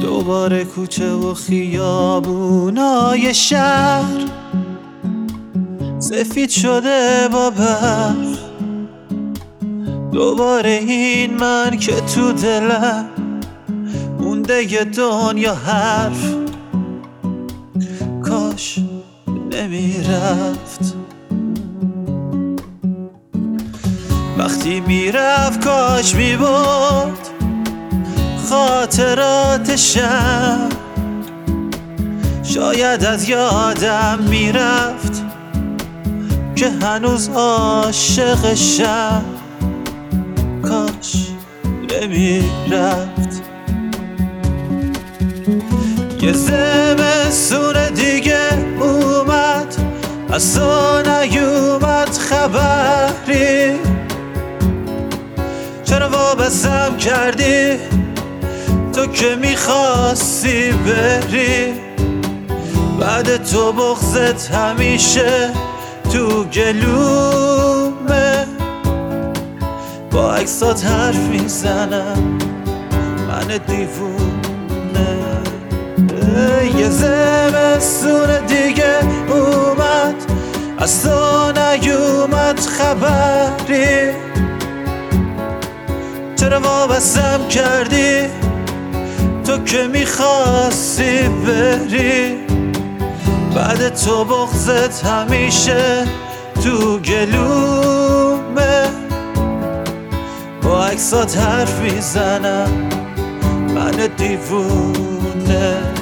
دوباره کوچه و خیابونای شهر سفید شده با برف. دوباره این من که تو دلم مونده یه دنیا حرف. کاش نمیرفت، وقتی میرفت کاش میبود خاطراتشم. شاید از یادم میرفت که هنوز عاشقشم. کاش نمیرفت. یه زمستون دیگه اومد، از تو نیومد خبری. چرا وابستم کردی تو که میخواستی بری؟ بعد تو بغضت همیشه تو گلومه. با عکسات حرف میزنم من دیوونه. یه زمستون دیگه اومد، از تو نیومد خبری. چرا وابستم کردی تو که میخواستی بری؟ بعد تو بغضت همیشه تو گلومه. با عکسات حرف میزنم من دیوونه.